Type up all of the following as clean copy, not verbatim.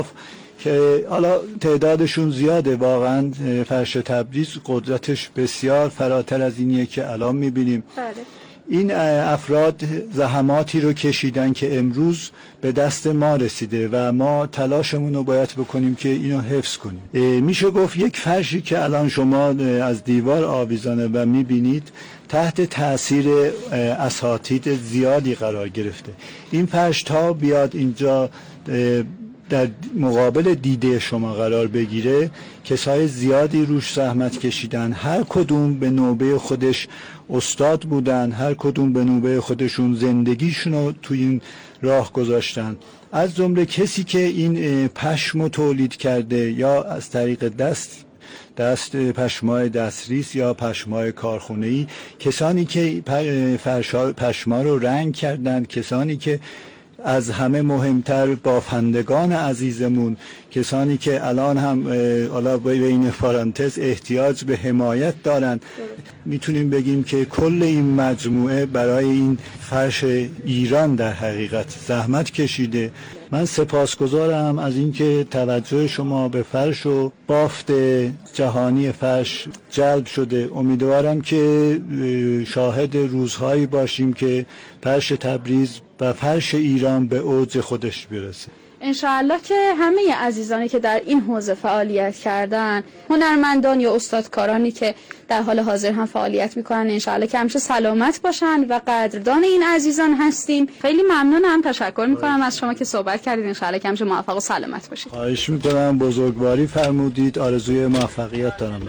که حالا تعدادشون زیاده، واقعا فرش تبریز قدرتش بسیار فراتر از اینیه که الان میبینیم. این افراد زحماتی رو کشیدن که امروز به دست ما رسیده و ما تلاشمون رو باید بکنیم که اینو حفظ کنیم. میشه گفت یک فرشی که الان شما از دیوار آویزانه و میبینید تحت تاثیر اساتید زیادی قرار گرفته. این فرش تا بیاد اینجا در مقابل دیده شما قرار بگیره، کسای زیادی روش زحمت کشیدن، هر کدوم به نوبه خودش استاد بودن، هر کدوم به نوبه خودشون زندگیشون رو توی این راه گذاشتن. از جمله کسی که این پشم رو تولید کرده یا از طریق دست پشمای دستریس یا پشمای کارخونه‌ای، کسانی که پشما رو رنگ کردند، کسانی که از همه مهمتر بافندگان عزیزمون، کسانی که الان هم حالا بین پارانتز احتیاج به حمایت دارن، میتونیم بگیم که کل این مجموعه برای این فرش ایران در حقیقت زحمت کشیده. من سپاسگزارم از اینکه توجه شما به فرش و بافت جهانی فرش جلب شده. امیدوارم که شاهد روزهایی باشیم که فرش تبریز و فرش ایران به اوج خودش برسه. انشاءالله که همه عزیزانی که در این حوزه فعالیت کردن، هنرمندان یا استادکارانی که در حال حاضر هم فعالیت میکنن، انشاءالله که همیشه سلامت باشن و قدردان این عزیزان هستیم. خیلی ممنونم، تشکر میکنم از شما که صحبت کردید. انشاءالله که همیشه موفق و سلامت باشید. خواهش میکنم، بزرگواری فرمودید. آرزوی موفقیت دارم.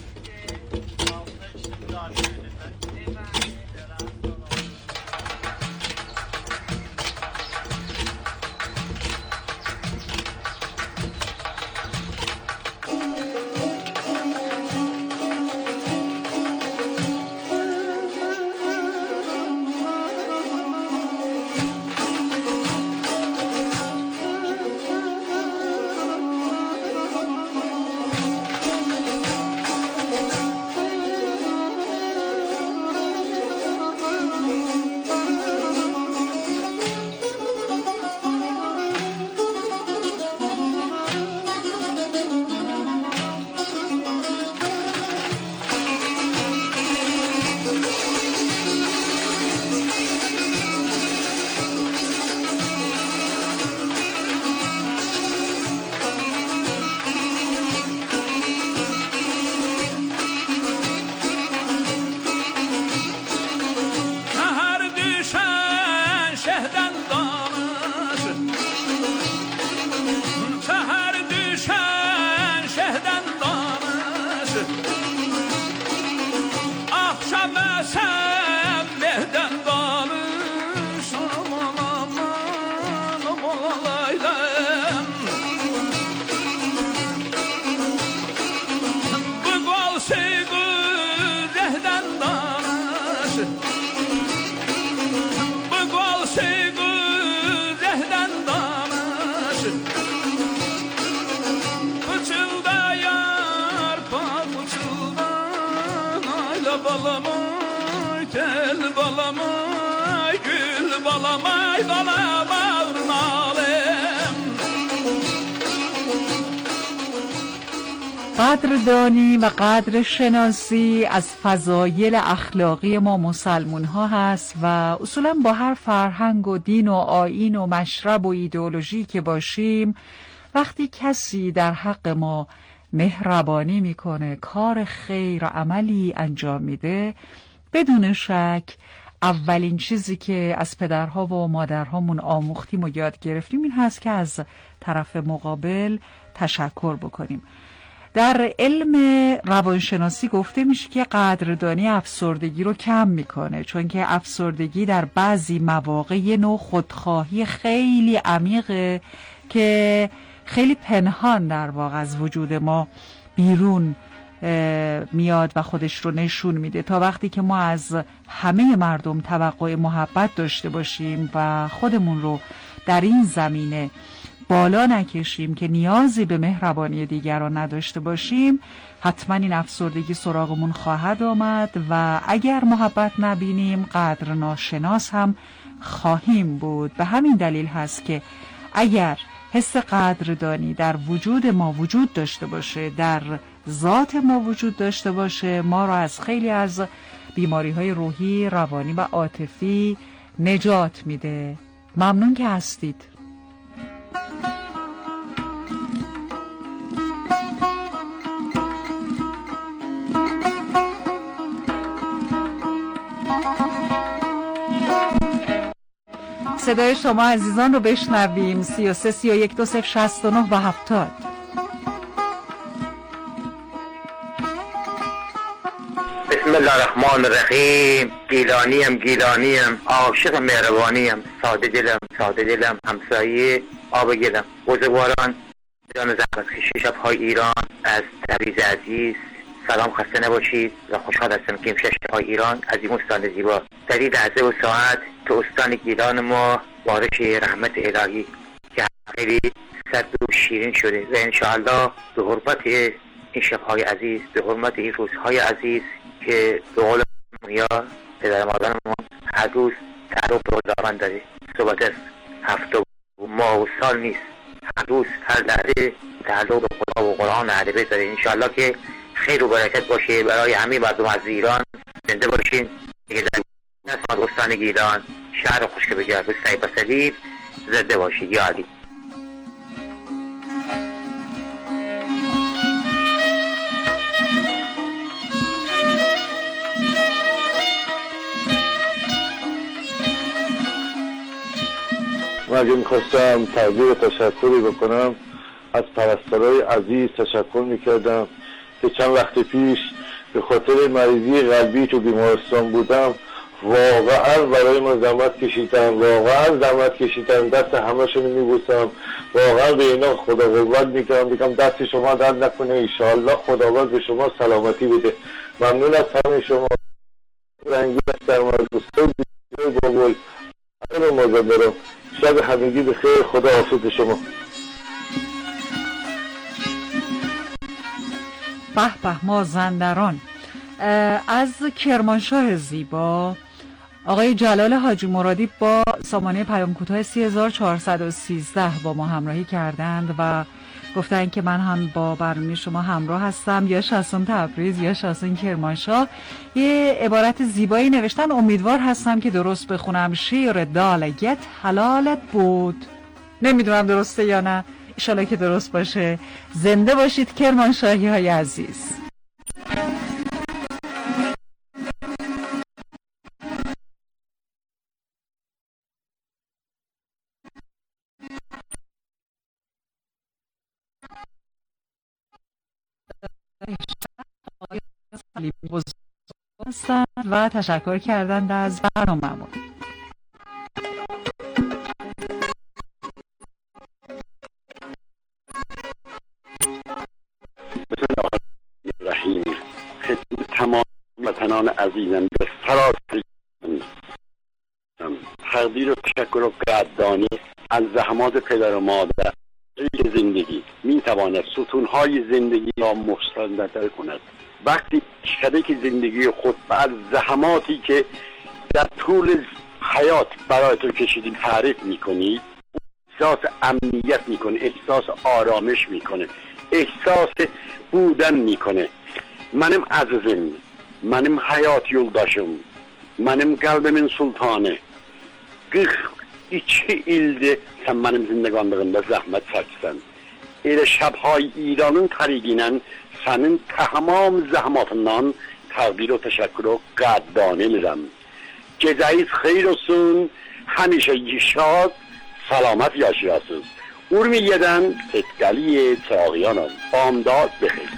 قدردانی و قدر شناسی از فضایل اخلاقی ما مسلمون ها هست و اصولا با هر فرهنگ و دین و آیین و مشرب و ایدئولوژی که باشیم، وقتی کسی در حق ما مهربانی میکنه، کار خیر و عملی انجام میده، بدون شک اولین چیزی که از پدرها و مادرهامون آموختیم و یاد گرفتیم این هست که از طرف مقابل تشکر بکنیم. در علم روانشناسی گفته میشه که قدردانی افسردگی رو کم میکنه، چون که افسردگی در بعضی مواقع یه نوع خودخواهی خیلی عمیقه که خیلی پنهان در واقع از وجود ما بیرون میاد و خودش رو نشون میده. تا وقتی که ما از همه مردم توقع محبت داشته باشیم و خودمون رو در این زمینه بالا نکشیم که نیازی به مهربانی دیگران نداشته باشیم، حتما این افسردگی سراغمون خواهد آمد و اگر محبت نبینیم قدر ناشناس هم خواهیم بود. به همین دلیل هست که اگر حس قدردانی در وجود ما وجود داشته باشه، در ذات ما وجود داشته باشه، ما را از خیلی از بیماری‌های روحی، روانی و عاطفی نجات میده. ممنون که هستید. صدای شما عزیزان رو بشنویم. 33 31 20 69 و 70. بسم الله الرحمن الرحیم. گیلانیم عاشق مهربانیم، ساده دلم همسایه آب گلم، بزرگواران جان زحمت کشی شب‌های ایران از تبریز عزیز. سلام، خسته نباشید و خوشحال هستم که امشب شب‌های ایران از این استان زیبا در این لحظه و ساعت تو استان گیلان ما بارش رحمت الهی که خیلی سرد و شیرین شده و انشاءالله به حرمت این شب‌های عزیز، به حرمت این روزهای عزیز که به قول یا پدر مادرمون هر روز تعلق به خداوند داره، صحبت از هفته و ماه و سال نیست، هر روز هر لحظه تعلق به خدا و قرآن عربی داره. انشاءالله که خیر و برکت باشه برای همه مردم از ایران. زنده باشین. نسمت استان گیلان، شهر خوشک به جرب سعی بسلید. زنده باشید یا علی. من اگه میخواستم تقدیر تشکری بکنم از پرستارای عزیز تشکر میکردم که چند وقت پیش به خاطر مریضی قلبی تو بیمارستان بودم. واقعا برای ما زحمت کشیدن، دست همه‌شون میبوسم، واقعا به اینا خدا قوت میگم دست شما درد نکنه، انشاءالله خداوند به شما سلامتی بده. ممنون از همه شما. رنگی از درمان دوستان بابل همه مازندران، شب همگی به خیر، خدا حافظ شما. به به مازندران. از کرمانشاه زیبا آقای جلال حاجی مرادی با سامانه پیام کوتاه 3413 با ما همراهی کردند و گفتن که من هم با برنامه شما همراه هستم، یا شاسون تبریز یا شاسون کرمانشاه. یه عبارت زیبایی نوشتن، امیدوار هستم که درست بخونم. شیر دالگت حلالت بود. نمیدونم درسته یا نه، انشالله که درست باشه. زنده باشید کرمانشاهی های عزیز. و تشکر کردند از برنامه‌مون. بسم الله الرحمن الرحیم. خدمت تمام وطنان عزیزم به سراسر تقدیر و تشکر و قدردانی از زحمات پدر و مادر که زندگی میتواند ستونهای زندگی را مستندتر کند. وقتی شریک زندگی خود و از زحماتی که در طول حیات برای تو کشیدین تعریف میکنید، احساس امنیت میکنه، احساس آرامش میکنه، احساس بودن میکنه. منم عزیزم، منم حیات yoldaşım, منم kalbimin sultanı. 42 ildir sen benim zindagandığımda zahmet çəksən. Elə şəbhay İranın təriqinə sənin tamam zəhmatından təqdir və təşəkkür və qəddan edirəm. Gecəyiz xeyir olsun, həmişə şad, salamat yaşayasınız. Urmiyyədən Etqəli Çağıyanam. Bamdad bexeyr.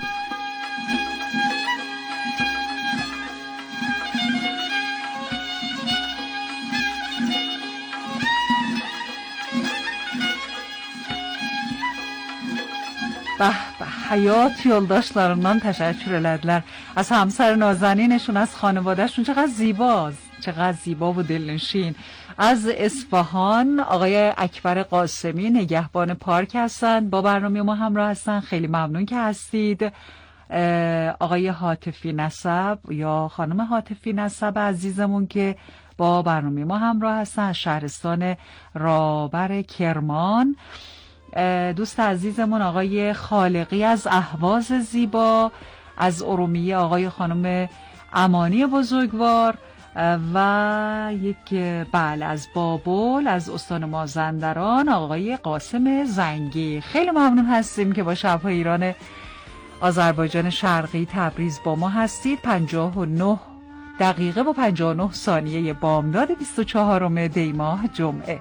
به حیات yoldaşlarından تشکر elədilər. از همسر نازنینشون، از خانوادهشون. چقدر زیباست، چقدر زیبا و دلنشین. از اصفهان آقای اکبر قاسمی نگهبان پارک هستن، با برنامه ما همراه هستن. خیلی ممنون که هستید. آقای حاتفی نسب یا خانم حاتفی نسب عزیزمون که با برنامه ما همراه هستن، از شهرستان رابر کرمان. دوست عزیزمون آقای خالقی از اهواز زیبا، از ارومیه آقای خانم امانی بزرگوار و یک از بابل از استان مازندران آقای قاسم زنگی. خیلی ممنون هستیم که با شب‌های ایران آذربایجان شرقی تبریز با ما هستید. 59 دقیقه و 59 ثانیه بامداد 24 دی ماه جمعه.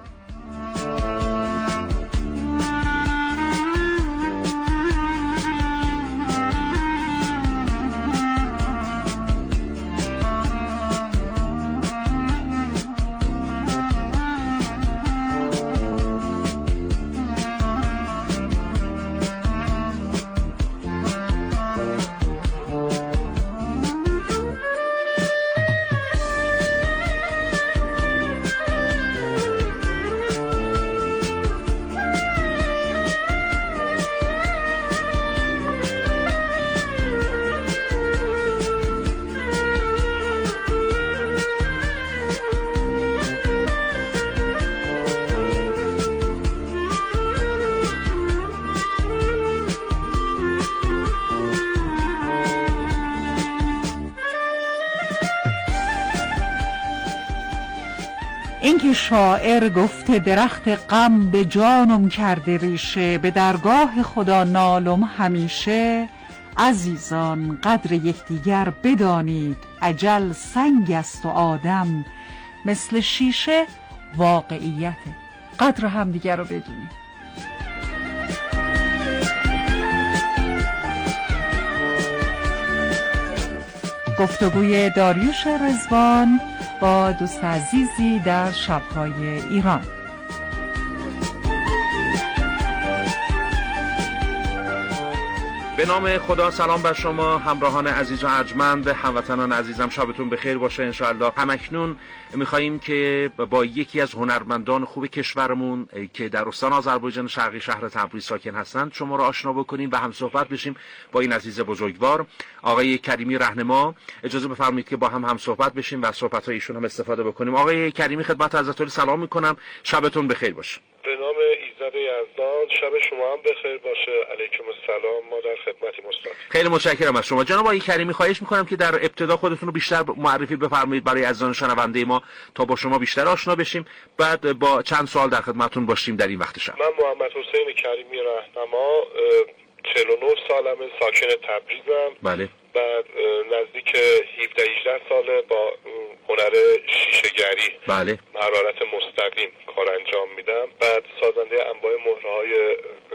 اینکه شاعر گفته درخت غم به جانم کرده ریشه، به درگاه خدا نالم همیشه. عزیزان قدر یکدیگر بدانید، اجل سنگ است و آدم مثل شیشه. واقعیت قدر همدیگر رو بدونید. گفتگوی داریوش رضوان با دوست عزیزی در شب‌های ایران. به نام خدا، سلام بر شما همراهان عزیز و ارجمند، هموطنان عزیزم، شبتون بخیر باشه انشاءالله. همکنون میخواییم که با یکی از هنرمندان خوب کشورمون که در استان آذربایجان شرقی شهر تبریز ساکن هستند شما را آشنا بکنیم و هم صحبت بشیم با این عزیز بزرگوار آقای کریمی رهنما. اجازه بفرمایید که با هم صحبت بشیم و از صحبت‌های ایشون هم استفاده بکنیم. آقای کریمی خدمت حضرت سلام میکنم، شبتون بخیر باشه. به نام ایزد یزدان، شب شما هم بخیر باشه. علیکم السلام، ما در خدمتیم استاد. خیلی متشکرم از شما جناب آقای کریمی. خواهش میکنم که در ابتدا خودتون رو بیشتر معرفی بفرمایید برای عزیزان شنونده ما تا با شما بیشتر آشنا بشیم، بعد با چند سوال در خدمتتون باشیم در این وقت شب. من محمد حسین کریمی رهنما، 49 سالمه، ساکن تبریزم. بله. بعد نزدیک 17-18 ساله با هنر شیشه‌گری، بله، حرارت مستقیم کار انجام میدم. بعد سازنده انواع مهره‌های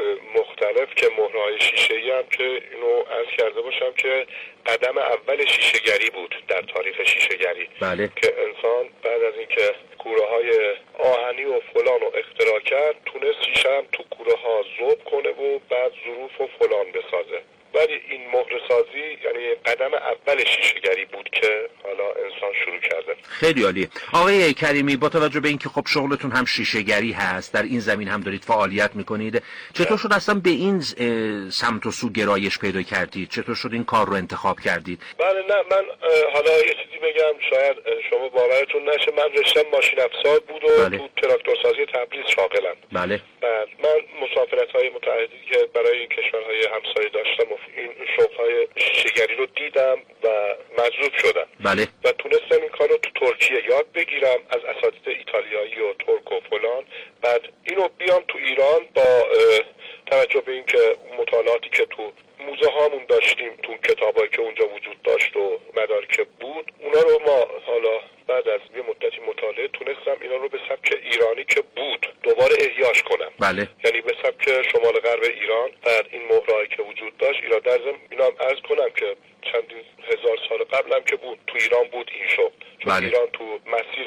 مختلف که مهره‌های شیشه‌ای هم که اینو عرض کرده باشم که قدم اول شیشه‌گری بود در تاریخ شیشه‌گری. بله. که انسان بعد از اینکه کوره‌های آهنی و فلان رو اختراع کرد، تونست شیشه هم تو کوره‌ها ذوب کنه و بعد ظروف و فلان بسازه. ولی این مهره‌سازی یعنی قدم اول شیشه‌گری بود که حالا انسان شروع کرده. خیلی عالی. آقای کریمی، با توجه به اینکه خب شغلتون هم شیشه‌گری هست، در این زمین هم دارید فعالیت میکنید، چطور شد اصلا به این سمت و سو گرایش پیدا کردید؟ چطور شد این کار رو انتخاب کردید؟ بله، نه من حالا یه چیزی بگم شاید شما باورتون نشه، من رشتم ماشین افزار بود و بله. تو تراکتورسازی تبریز شاغلم. بله. بعد من مسافرت‌های متعددی که برای این کشورهای همسایه داشتم این شغل‌های شیشه‌گری رو دیدم و مجذوب شدم. بله. و تونستم این کار رو تو ترکیه یاد بگیرم از اساتید ایتالیایی و ترک و فلان. بعد اینو بیام تو ایران با توجه به اینکه مطالعاتی که تو موزه هامون داشتیم، تو کتابایی که اونجا وجود داشت و مدارک بود، اونا رو ما حالا بعد از یه مدتی مطالعه تونستم اینا رو به سبک ایرانی که بود دوباره احیاش کنم. بله. یعنی به سبک شمال غرب ایران. بعد این مهرهایی که وجود داشت اینا در ضمن اینا هم عرض کنم که چندین هزار سال قبل هم که بود تو ایران بود این شغل. چون بله. ایران تو مسیر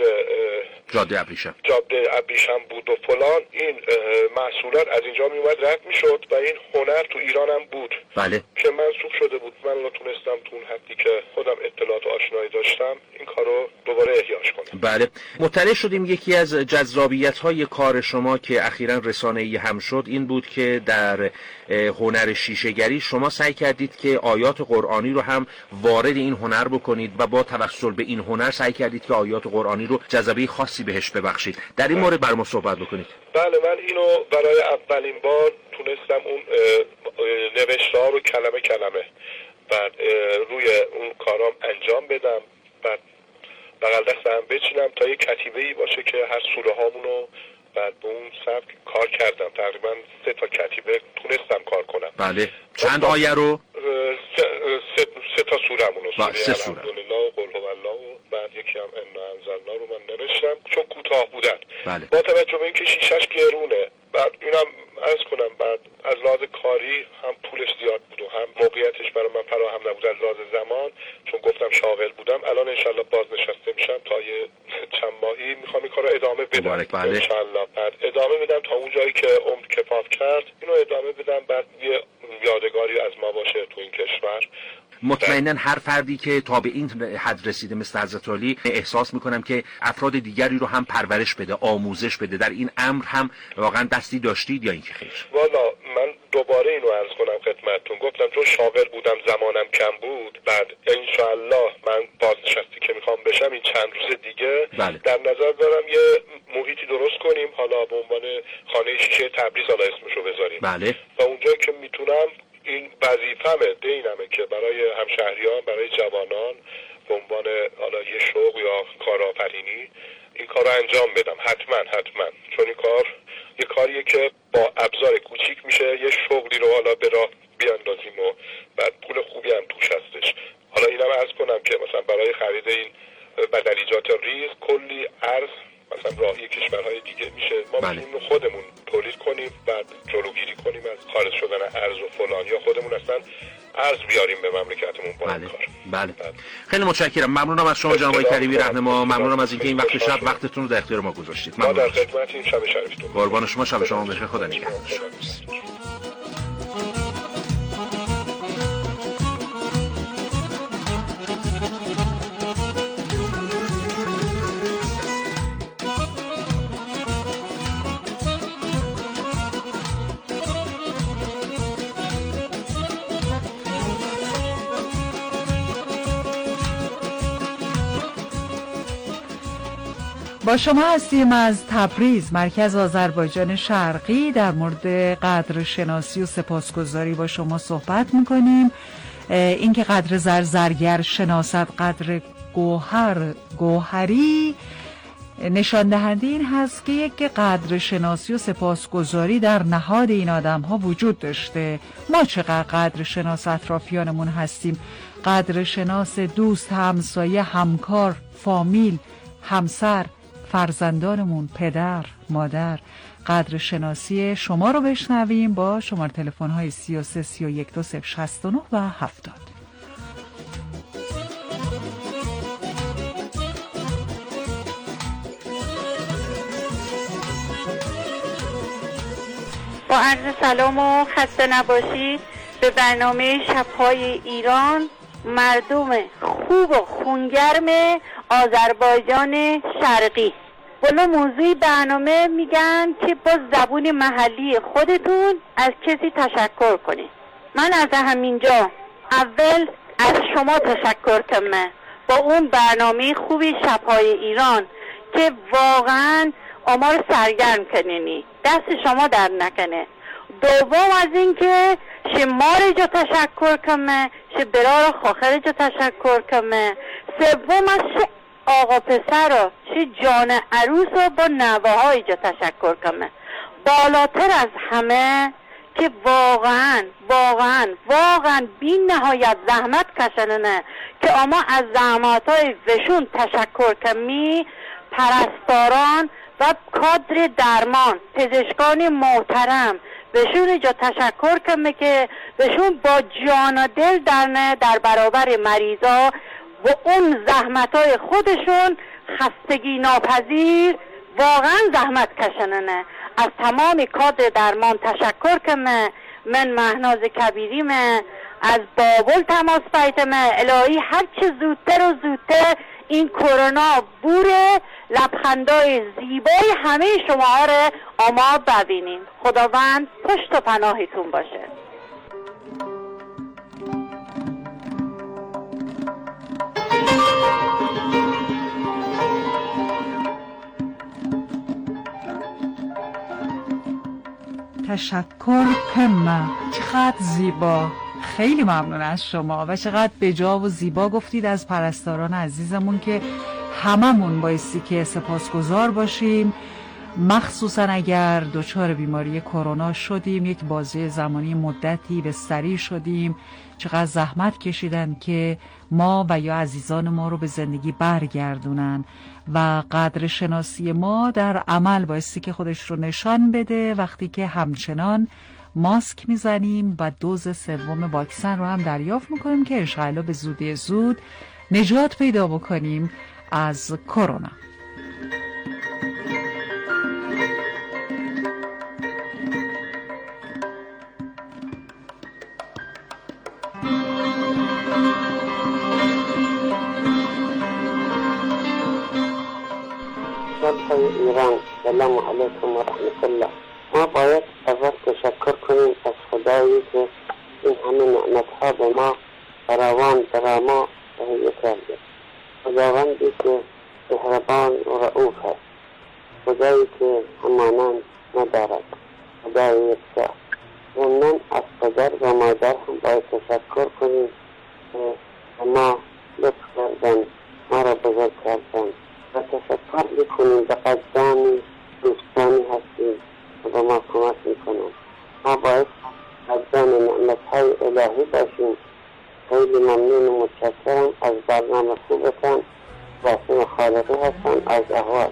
جاده ابریشم بود و فلان، این محصولات از اینجا می اومد رد میشد و این هنر تو ایران هم بود. بله. که منسوخ شده بود. من رو تونستم تو اون حدی که خودم اطلاعات و آشنایی داشتم این کارو دوباره احیاش کنم. بله. مطلع شدیم یکی از جذابیت‌های کار شما که اخیراً رسانه‌ای هم شد این بود که در هنر شیشه‌گری شما سعی کردید که آیات قرآنی رو هم وارد این هنر بکنید و با توسل به این هنر سعی کردید که آیات قرآنی رو جذبه خاصی بهش ببخشید. در این مورد برای ما صحبت بکنید. بله، من اینو برای اولین بار تونستم اون نوشته‌ها رو کلمه کلمه بعد روی اون کارام انجام بدم، بعد بغل دستم بچینم تا یه کتیبه‌ای باشه که هر سوره هامونو بعد به اون سبک کار کردم. تقریبا 3 تا کتیبه تونستم کار کنم. بله. چند آیه رو؟ 3 تا سوره‌مونو، سوره الحمدلله و قل هو الله و بعد یکی هم انا انزلنا رو من نوشتم چون کوتاه بودن. بله. با توجه به اینکه شیشش گرونه، بعد اینم عرض کنم بعد از لحاظ کاری هم پولش زیاد بود و هم موقعیتش برای من فراهم نبود از لحاظ زمان، چون گفتم شاغل بودم. الان انشالله بازنشسته میشم تا یه چند ماهی میخوام این کارو ادامه بدم. بله. انشالله بعد ادامه بدم تا اون جایی که عمر کفاف کرد اینو ادامه بدم، بعد یه یادگاری از ما باشه تو این کشور. مطمئنا هر فردی که تا به این حد رسیده مثل حضرت علی احساس میکنم که افراد دیگری رو هم پرورش بده، آموزش بده. در این امر هم واقعا دستی داشتید یا اینکه خیر؟ والا من دوباره اینو عرض کنم خدمتتون، گفتم چون شاغل بودم زمانم کم بود، بعد انشاءالله من بازنشسته که میخوام بشم این چند روز دیگه بله. در نظر دارم یه محیطی درست کنیم، حالا به عنوان خانه شیشه تبریز حالا اسمشو بذاریم. بله. و اونجایی که میتونم این وظیفه‌مه، دینمه که برای همشهریان، برای جوانان به عنوان حالا یه شوق یا کارآفرینی این کار رو انجام بدم. حتما چون این کار یه کاریه که با ابزار کوچیک میشه یه شغلی رو حالا به راه بیاندازیم و بعد پول خوبی هم توش هستش. حالا اینم عرض کنم که مثلا برای خرید این بدلیجات ریز کلی ارز مثلا راهی کشورهای دیگه میشه، ما میتونیم خودمون تولید کنیم، بعد جلوگیری کنیم از خارج شدن ارز و فلان، یا خودمون اصلا ارز بیاریم به مملکتمون با این کار. بله. خیلی متشکرم. ممنونم از شما جناب کریمی رهنما. ممنونم از اینکه این وقت شب وقتتون رو در اختیار ما گذاشتید. ما در خدمتیم. شب شریفتون. قربان شما. شب شما بخیر. خدا نگهدار. با شما هستیم از تبریز، مرکز آذربایجان شرقی. در مورد قدر شناسی و سپاسگزاری با شما صحبت میکنیم. اینکه قدر زرگر شناست قدر گوهری نشان دهنده این هست که یک قدر شناسی و سپاسگزاری در نهاد این آدم ها وجود داشته. ما چقدر قدر شناس اطرافیانمون هستیم، قدر شناس دوست، همسایه، همکار، فامیل، همسر، فرزندانمون، پدر، مادر. قدر شناسی شما رو بشنویم با شماره تلفن های 33 31 2069 و 70. با عرض سلام و خسته نباشید به برنامه شب‌های ایران، مردم خوب و خونگرم آذربایجان شرقی. والا موضوع برنامه میگن که با زبون محلی خودتون از کسی تشکر کنید. من از همینجا اول از شما تشکر کنم با اون برنامه خوبی شب‌های ایران که واقعا ما رو سرگرم کنینی، دست شما در نکنه. دوم از این که شمار جا تشکر کنم، برار خاخر جا تشکر کنم. سوم از آقا پسر رو، جان عروس رو با نوه های جا تشکر کنم. بالاتر از همه که واقعا بی نهایت زحمت کشننه که اما از زحمت های وشون تشکر کنی، پرستاران و کادر درمان، پزشکان محترم بهشون جا تشکر کنم که بهشون با جان و دل در برابر مریضا و اون زحمتای خودشون خستگی ناپذیر واقعا زحمت کشننه. از تمام کادر درمان تشکر کنم. من مهناز کبیریم از بابل تماس پیتم. الهی هر چه زودتر و زودتر این کرونا بوره لبخندای زیبای همه شما رو اما ببینیم. خداوند پشت و پناهتون باشه. تشکر پمه. چقدر زیبا، خیلی ممنون از شما و چقدر بجا و زیبا گفتید از پرستاران عزیزمون که هممون بایستی که سپاسگزار باشیم، مخصوصا اگر دچار بیماری کرونا شدیم، یک بازه زمانی مدتی بستری شدیم، چقدر زحمت کشیدن که ما و یا عزیزان ما رو به زندگی برگردونن و قدر شناسی ما در عمل بایستی که خودش رو نشان بده وقتی که همچنان ماسک میزنیم و دوز سوم واکسن رو هم دریافت میکنیم که انشاءالله به زودی زود نجات پیدا بکنیم از کرونا. ایران، سلام علیکم و رحمت الله. ما باید اول تشکر کنیم از خدایی که این همه نعمتها به ما فراوان برای ما تهیه کرده. خداوندی که مهربان و رؤوف است، خدایی که همانند ندارد، خدای یکتا. ضمناً از پدر و مادر هم باید تشکر کنیم که ما لطف کردن، ما را بزرگ کردن و تشکر میکنیم به قدردانی دوستانی هستیم و به ما کمک میکنن. ما باید قدردان نعمتهای الهی باشیم. خیلی ممنون و متشکرم از برنامه خوبتان. جاسم خالقی هستم از اهواز.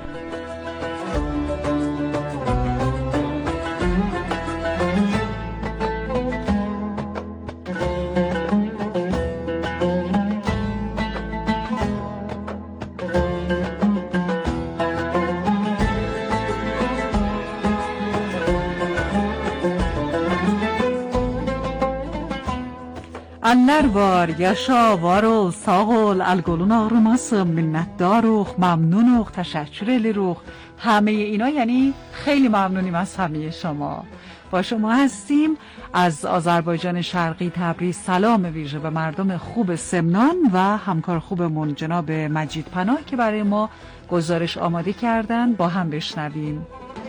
النروار یشاوارو ساغل الگلون آرماس منتداروخ ممنونوخ تشکر روخ. همه اینا یعنی خیلی ممنونیم از همه شما. با شما هستیم از آذربایجان شرقی تبریز. سلام ویژه به مردم خوب سمنان و همکار خوبمون جناب مجید پناه که برای ما گزارش آماده کردن. با هم بشنویم.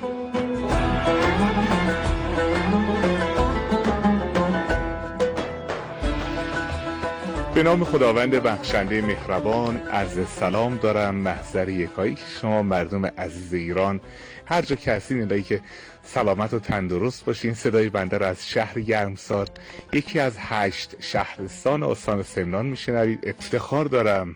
به نام خداوند بخشنده مهربان عرض سلام دارم. محضر یکایی که شما مردم عزیز ایران هر جا که هستین الهی که سلامت و تندرست باشین. صدای بنده را از شهر گرمسار، یکی از 8 شهرستان استان سمنان میشنوید. افتخار دارم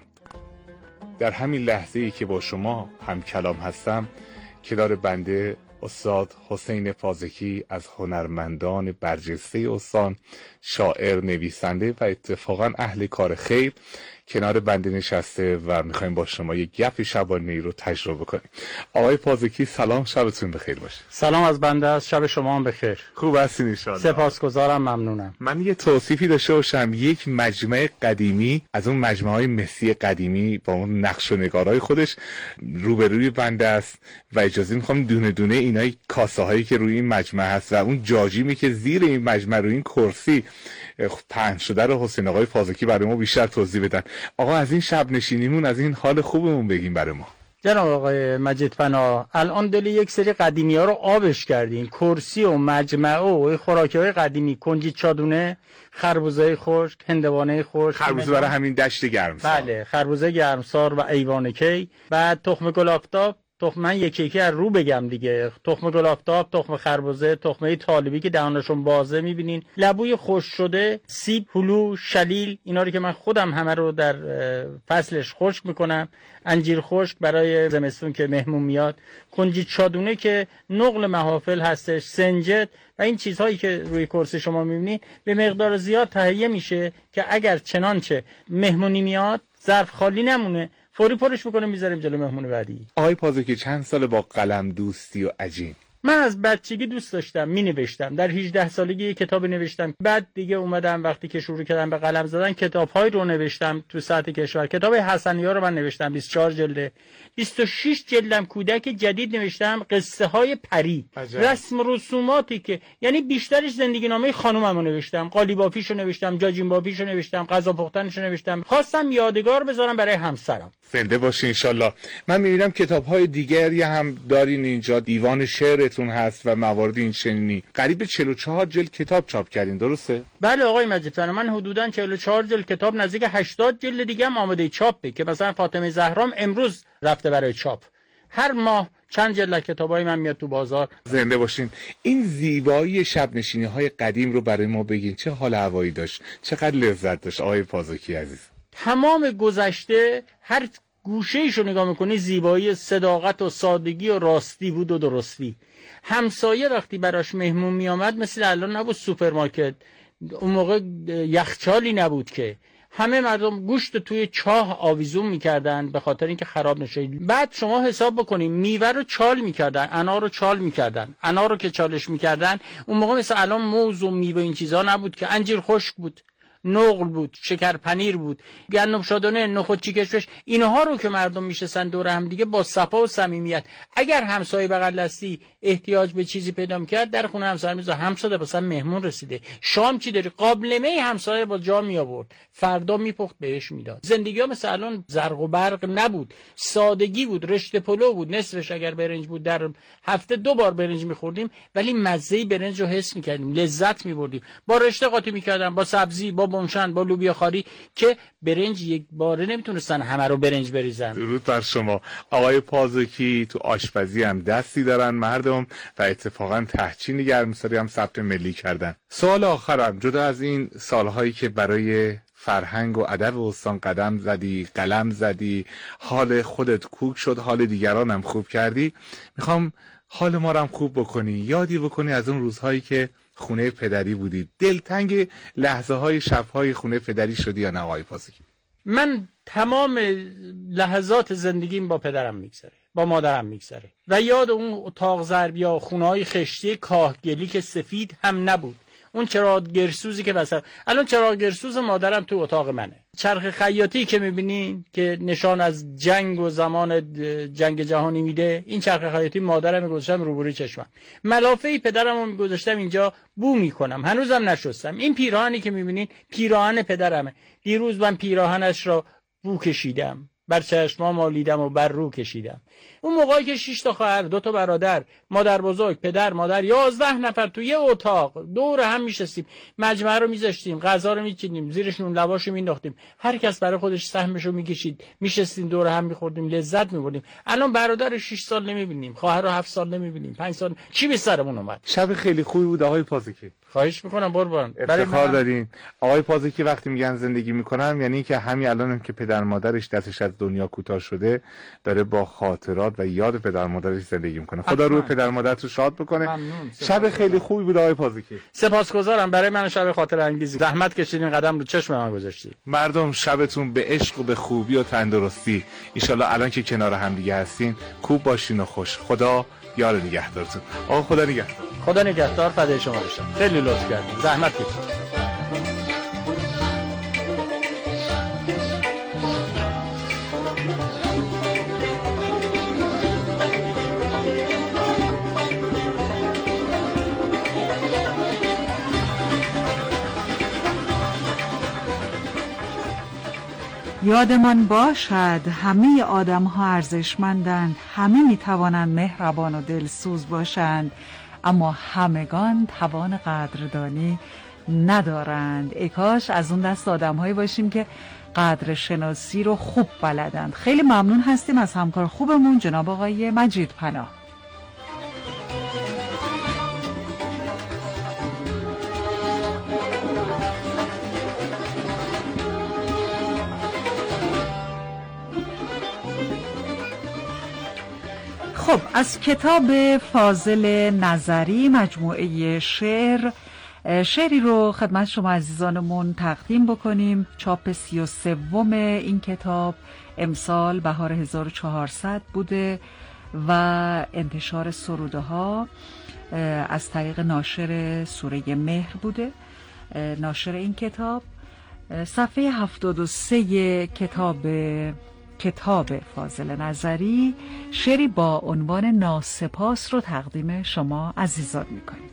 در همین لحظه ای که با شما هم کلام هستم کنار بنده استاد حسین فازکی از هنرمندان برجسته استان، شاعر، نویسنده و اتفاقا اهل کار خیر کنار بنده نشسته و میخوایم با شما یک گپ شبانه‌ای رو تجربه کنیم. آقای فازکی سلام، شبتون بخیر باشه. سلام از بنده است، شب شما هم بخیر. خوب هستین ان شاء الله؟ سپاسگزارم، ممنونم. من یه توصیفی داشته باشم، یک مجمع قدیمی از اون مجمع‌های مسی قدیمی با اون نقش و نگارهای خودش روبروی بنده است و اجازه میخوام دونه دونه اینای کاسه هایی که روی این مجمع هست و اون جاجیمی که زیر این مجمع روی این کرسی پهن شده رو حسین آقای فازکی برای ما بیشتر توضیح بدن. آقا از این شب نشینیمون، از این حال خوبمون بگیم برای ما. جناب آقای مجید پناه، الان دل یک سری قدیمی ها رو آبش کردین. کرسی و مجمع و خوراکی های قدیمی، کنجید چادونه، خربوزه خشک، هندوانه خشک. خربوزه برای همین دشت گرمسار. بله، خربوزه گرمسار و ایوان کی. بعد تخم گل آفتاب، من یکی از رو بگم دیگه. تخم گل آفتاب، تخم خربوزه، تخمه طالبی که دهانشون بازه میبینین، لبوی خشک شده، سیب، هلو، شلیل، اینا رو که من خودم همه رو در فصلش خشک میکنم، انجیر خشک برای زمستون که مهمون میاد، کنجید چادونه که نقل محافل هستش، سنجد و این چیزهایی که روی کرسی شما میبینید به مقدار زیاد تهیه میشه که اگر چنانچه مهمونی میاد ظرف خالی نمونه، فوری پرش میکنه میذاریم جلو مهمون بعدی. آقای پازکی چند سال با قلم دوستی و عجین؟ من از بچگی دوست داشتم، می نوشتم. در 18 سالگی یک کتاب نوشتم. بعد دیگه اومدم وقتی که شروع کردم به قلم زدن کتاب‌های رو نوشتم تو سطح کشور. کتاب حسنی‌ها رو من نوشتم 24 جلده. 26 جلدم کودک جدید نوشتم، قصه های پری. رسم و رسوماتی که یعنی بیشترش زندگی نامه خانوممو نوشتم، قالیبافیشو نوشتم، جاجین بافیشو نوشتم، غذا پختنشو نوشتم. خواستم یادگار بذارم برای همسرم. زنده باشی ان شاء الله. من می‌بینم کتاب‌های دیگری هم دارین اینجا، دیوان شعر کتابتون هست و موارد این چنینی قریب 44 جلد کتاب چاپ کردین، درسته؟ بله آقای مجیدفر، من حدوداً 44 جلد کتاب، نزدیک 80 جلد دیگه هم آماده چاپه که مثلا فاطمه زهرام امروز رفته برای چاپ. هر ماه چند جلد کتابای من میاد تو بازار. زنده باشین. این زیبایی شب نشینی های قدیم رو برای ما بگین، چه حال هوایی داشت، چقدر لذت داشت آقای پازکی عزیز؟ تمام گذشته هر گوشه‌ایشو نگاه میکنی زیبایی، صداقت و سادگی و راستی بود و درستی. همسایه وقتی براش مهمون میامد مثل الان نبود سوپرمارکت، اون موقع یخچالی نبود که همه مردم گوشت توی چاه آویزون میکردن به خاطر اینکه خراب نشه. بعد شما حساب بکنیم میوه رو چال میکردن، انار رو چال میکردن، انار رو که چالش میکردن اون موقع مثل الان موز و میوه این چیزا نبود که، انجیر خشک بود، نقل بود، شکر پنیر بود، گندم شادانه، نخود چیکش، اینها رو که مردم میشستن دور هم دیگه با صفا و صمیمیت. اگر همسایه بغل دستی احتیاج به چیزی پیدا میکرد در خونه همسایه میذاشت، همسایه مثلا مهمون رسیده شام چی داری، قابلمه همسایه با جا می آورد، فردا میپخت بهش میداد. زندگی ها مثلا الان زرق و برق نبود، سادگی بود، رشته پلو بود، نصفش اگر برنج بود در هفته 2 بار برنج میخوردیم ولی مزه برنج رو حس میکردیم، لذت میبردیم. با رشته قاطی میکردن، با سبزی، با بنشن، با لوبیا خاری که برنج یک باره نمیتونستن همه رو برنج بریزن. درود بر شما. آقای پازکی تو آشپزی هم دستی دارن مردم و اتفاقا تحچین گرمساری هم ثبت ملی کردن. سوال آخرم، جدا از این سالهایی که برای فرهنگ و ادب استان قدم زدی، قلم زدی، حال خودت کوک شد، حال دیگران هم خوب کردی، میخوام حال ما رو هم خوب بکنی، یادی بکنی از اون روزهایی که خونه پدری بودی. دلتنگ لحظه های شبهای خونه پدری شدی یا نه آقای پازکی؟ من تمام لحظات زندگیم با پدرم میگذره، با مادرم میگذره و یاد اون اتاق ضربی ها، خونه های خشتی کاهگلی که سفید هم نبود، اون چراغ گرسوزی که وسط، الان چراغ گرسوز مادرم تو اتاق منه، چرخ خیاطی که میبینین که نشان از جنگ و زمان جنگ جهانی میده، این چرخ خیاطی مادرم میگذاشتم روبروی چشمم، ملافه پدرم رو میگذاشتم اینجا بو میکنم، هنوزم نشستم. این پیراهنی که میبینین پیراهن پدرمه، دیروز من پیراهنش رو بو کشیدم، بر چشمام مالیدم و بر رو کشیدم. اون موقعی که 6 تا خواهر، 2 تا برادر، مادر بزرگ، پدر، مادر، 11 نفر تو یه اتاق دور هم میشستیم، مجمع رو میذاشتیم، غذا رو میچینیم، زیرش نون لواشو مینداختیم، هر کس برای خودش سهمشو میکشید، میشستیم دور هم میخوردیم، لذت میبردیم. الان برادر 6 سال نمیبینیم، خواهر رو 7 سال نمیبینیم، 5 سال، چی به سرمون اومد؟ شب خیلی خوبی بود آقای پازکی. خواهش میکنم قربان. افتخار دارین. آقای پازکی وقتی میگن زندگی میکنم یعنی که همین الانم که پدر مادرش دستش از دنیا کوتاه شده داره با خاطرات و یاد پدر مادرش زندگی میکنه. خدا روح پدر مادرتو شاد بکنه. شب خیلی خوبی بود آقای پازکی. سپاسگزارم، برای من شب خاطر انگیزی. زحمت کشیدین، قدم رو چشم من گذاشتید. مردم شبتون به عشق و به خوبی و تندرستی. ان شاءالله الان که کنار هم دیگه هستین خوب باشین و خوش. خدا یار نگهدارتون. آقا خدا نگهدار. خدا نگهدار، فدای شما باشم. خیلی لطف کردید، زحمت کشیدید. یادمان باشد همه آدم ها ارزشمندند، همه می توانند مهربان و دلسوز باشند، اما همگان توان قدردانی ندارند. ای کاش از اون دست آدم هایی باشیم که قدر شناسی رو خوب بلدند. خیلی ممنون هستیم از همکار خوبمون جناب آقای مجید پناه. خب از کتاب فاضل نظری مجموعه شعری رو خدمت شما عزیزانمون تقدیم بکنیم. چاپ 33 این کتاب امسال بهار 1400 بوده و انتشار سروده ها از طریق ناشر سوره مهر بوده. ناشر این کتاب صفحه 73 کتاب فاضل نظری شعری با عنوان ناسپاس رو تقدیم شما عزیزان میکنیم.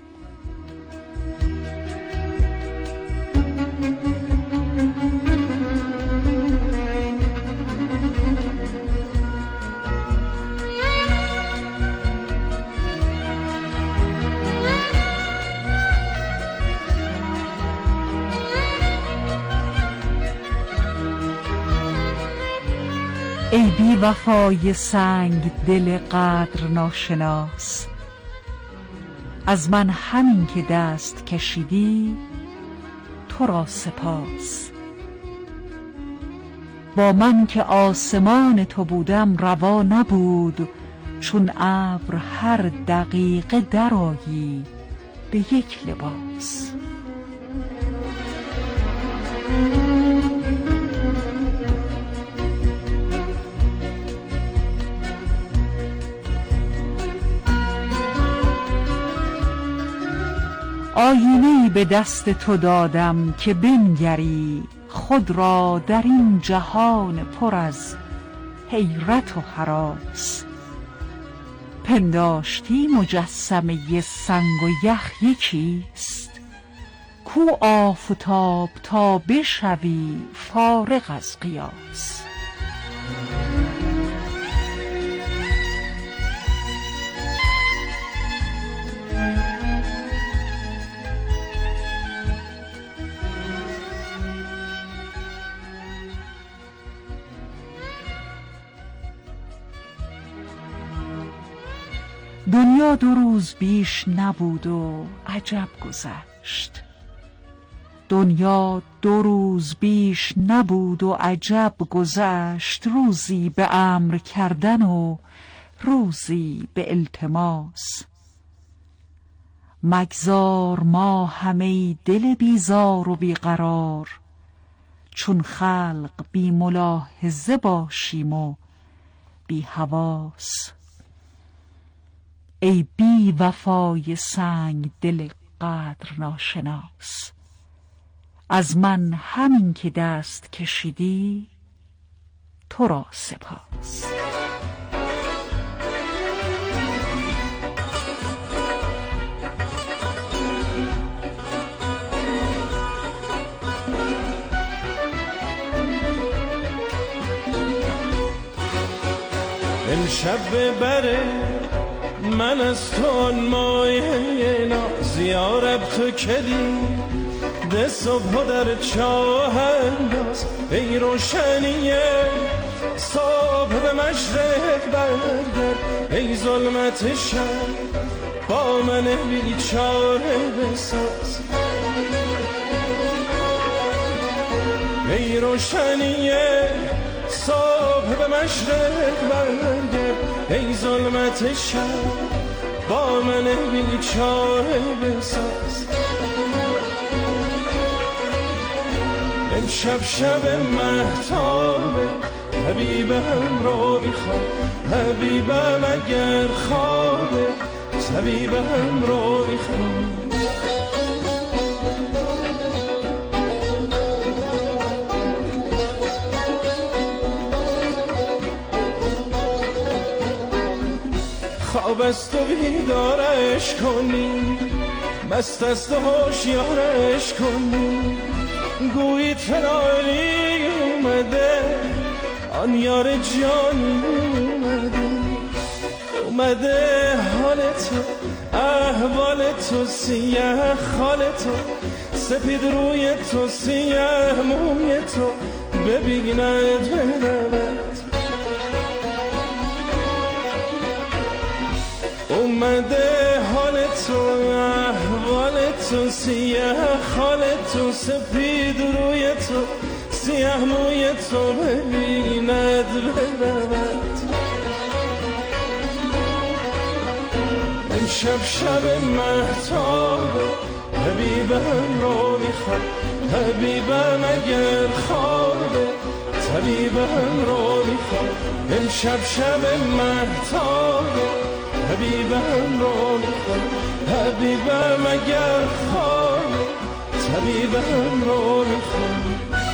ای بی وفای سنگ دل قدر ناشناس، از من همین که دست کشیدی تو را سپاس. با من که آسمان تو بودم روا نبود، چون ابر هر دقیقه درآیی به یک لباس. آینه‌ای به دست تو دادم که بنگری خود را در این جهان پر از حیرت و هراس. پنداشتی مجسمه سنگ و یخ یکیست، کو آفتاب تا بشوی فارغ از قیاس. دنیا 2 روز بیش نبود و عجب گذشت. دنیا 2 روز بیش نبود و عجب گذشت، روزی به امر کردن و روزی به التماس. مگذار ما همه دل بیزار و بیقرار، چون خلق بی ملاحظه باشیم و بی حواس. ای بی وفای سنگ دل قدر ناشناس، از من همین که دست کشیدی تو را سپاس. امشب ببره من از تو آن مایه ناز، یارب تو کدی ده صبح در چاه انداز. ای روشنیه صبح به مشرق برگرد، ای ظلمت شب با من بیچاره بساز. ای روشنیه صبح به مشرق برگرد، ای ظلمت شب با من بیچاره بساز. امشب شب مهتابه حبیبم رو میخوام، حبیبم اگر خوابه طبیبم رو میخوام. خواب است و بیدارش کنی، مست است و هوشیارش کنی. گویید فلانی اومده، آن یار جانی اومده حال تو احوال تو سیاه خال تو، سپید روی تو سیاه موی تو ببیند برود. اومده حال تو احوال تو سیاه خال تو، سپید روی تو سیاه موی تو ببیند برود. امشب شب مهتابه حبیبم رو میخوام، حبیبم اگر خوابه طبیبم رو میخوام. امشب شب مهتابه حبیبم رو میخوام، حبیبم اگر خوابه طبیبم رو میخوام.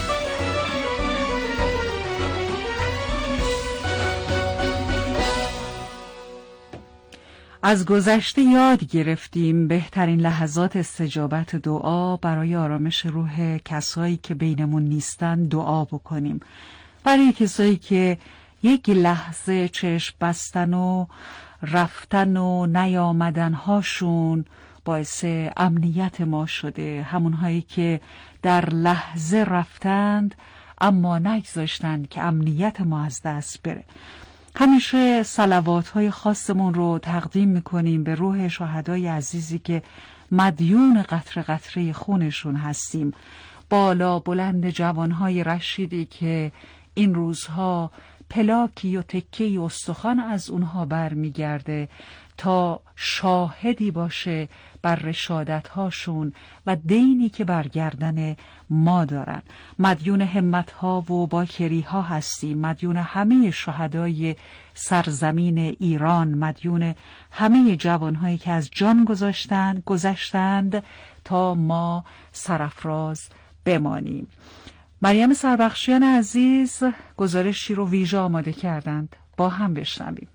از گذشته یاد گرفتیم بهترین لحظات استجابت دعا برای آرامش روح کسایی که بینمون نیستن دعا بکنیم. برای کسایی که یک لحظه چشم بستن و رفتن و نیامدن هاشون باعث امنیت ما شده، همونهایی که در لحظه رفتند اما نگذاشتن که امنیت ما از دست بره. همیشه صلوات‌های خاصمون رو تقدیم میکنیم به روح شهدای عزیزی که مدیون قطره قطره خونشون هستیم. بالا بلند جوانهای رشیدی که این روزها پلاکی و تکی استخوان از اونها برمیگرده تا شاهدی باشه بر رشادت‌هاشون و دینی که برگردن ما دارن. مدیون همت‌ها و باکری‌ها هستیم، مدیون همه شهدای سرزمین ایران، مدیون همه جوان‌هایی که از جان گذشتند تا ما سرافراز بمانیم. مریم سربخشیان عزیز گزارشی رو ویژه آماده کردند، با هم بشنویم.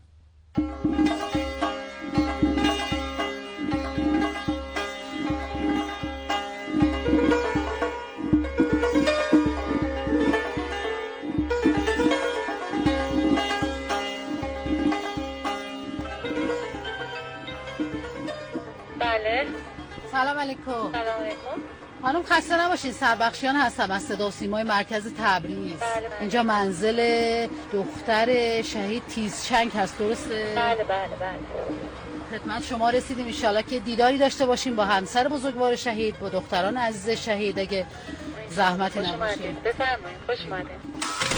بله. سلام علیکم. سلام علیکم. خانم خسته نباشین، سربخشیان هستم از صدا و سیمای مرکز تبریز. بله. اینجا منزل دختر شهید تیزچنگ هست، درسته؟ بله. خدمت شما رسیدیم، ان شاءالله که دیداری داشته باشیم با همسر بزرگوار شهید، با دختران عزیز شهید، اگه زحمتی نباشه. بفرمایید. خوش اومدید.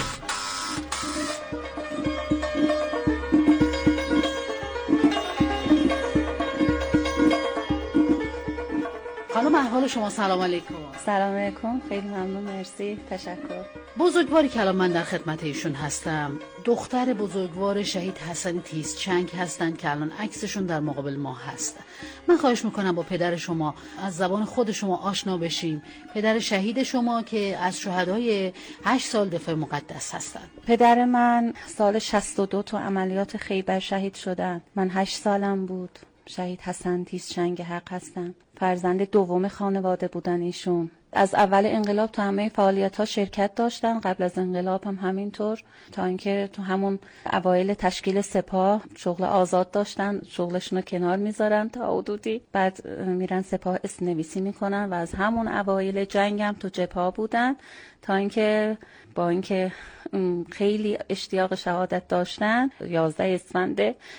خانم احوال شما؟ سلام علیکم. سلام علیکم، خیلی ممنون، مرسی، تشکر. بزرگواری که الان من در خدمت ایشون هستم دختر بزرگوار شهید حسن تیزچنگ هستند که الان عکسشون در مقابل ما هست. من خواهش میکنم با پدر شما از زبان خود شما آشنا بشیم، پدر شهید شما که از شهدای 8 سال دفاع مقدس هستند. پدر من سال 62 تو عملیات خیبر شهید شدن. من 8 سالم بود. شهید حسن تیزچنگ حق هستن. فرزند دوم خانواده بودن ایشون. از اول انقلاب تو همه فعالیت‌ها شرکت داشتن، قبل از انقلاب هم همینطور، تا اینکه تو همون اوایل تشکیل سپاه شغل آزاد داشتن، شغلشون رو کنار میذارن تا حدودی، بعد میرن سپاه اسم‌نویسی میکنن و از همون اوایل جنگ هم تو جبهه بودن تا اینکه با اینکه خیلی اشتیاق شهادت داشتن 11 اسفند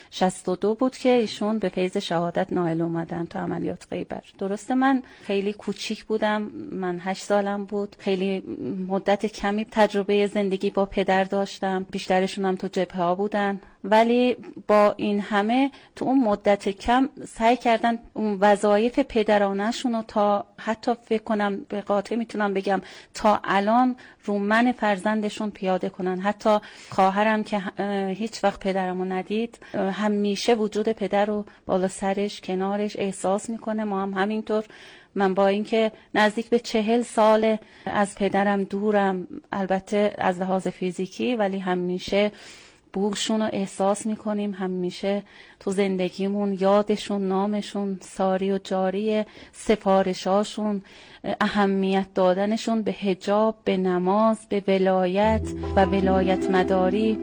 62 بود که ایشون به فیض شهادت نائل اومدن تو عملیات خیبر. درسته من خیلی کوچیک بودم، من 8 سالم بود، خیلی مدت کمی تجربه زندگی با پدر داشتم، بیشترشون هم تو جبهه ها بودن، ولی با این همه تو اون مدت کم سعی کردن اون وظایف پدرانه‌شون رو تا حتی فکر کنم به قاطع میتونم بگم تا الان رو من فرزندشون پیاده کنن. حتی خواهرم که هیچ وقت پدرمو ندید همیشه وجود پدر رو بالا سرش کنارش احساس میکنه. ما هم همینطور. من با اینکه نزدیک به 40 سال از پدرم دورم، البته از لحاظ فیزیکی، ولی همیشه بوشون رو احساس میکنیم، همیشه تو زندگیمون یادشون، نامشون ساری و جاری، سفارشاشون، اهمیت دادنشون به حجاب، به نماز، به ولایت و ولایت مداری.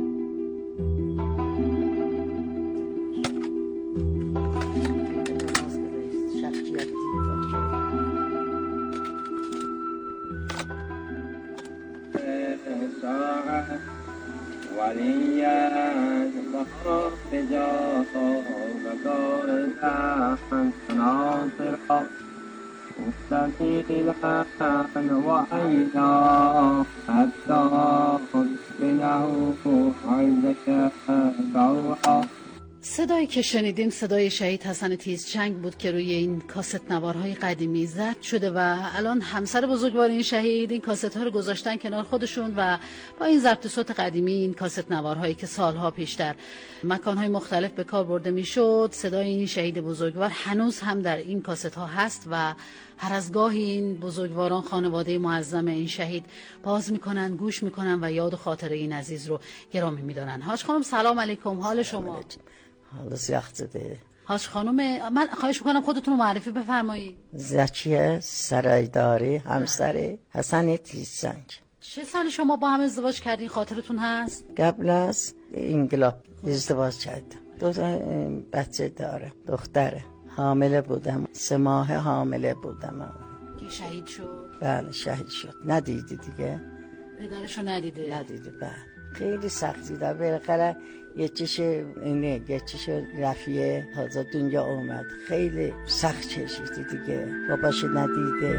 صدایی که شنیدیم صدای شهید حسن تیزچنگ بود که روی این کاست نوارهای قدیمی ضبط شده و الان همسر بزرگوار این شهید این کاست ها رو گذاشتن کنار خودشون و با این ضبط صوت قدیمی این کاست نوارهایی که سالها پیش در مکانهای مختلف به کار برده میشد، صدای این شهید بزرگوار هنوز هم در این کاست ها هست و هر از گاهی این بزرگواران خانواده معظم این شهید باز میکنن، گوش میکنن و یاد و خاطره این عزیز رو گرامی میدارن. حاج خانم سلام علیکم، حال شما؟ حالا زیخته. حاج خانم من خواهش میکنم خودتون رو معرفی بفرمایید. زکیه سرایداری، همسر حسن تیزچنگ. چه سال شما با هم ازدواج کردین خاطرتون هست؟ قبل از انقلاب ازدواج کردم. 2 بچه داره، دختره. حامله بودم، 3 ماه حامله بودم. که شهید شد؟ بله شهید شد. ندیدی دیگه؟ پدرشو ندیده؟ ندیده. خیلی سختی داره. بالاخره یه چیش رفیه تازه دنیا اومد. خیلی سخت چشیدی دیگه، باباشو ندیده.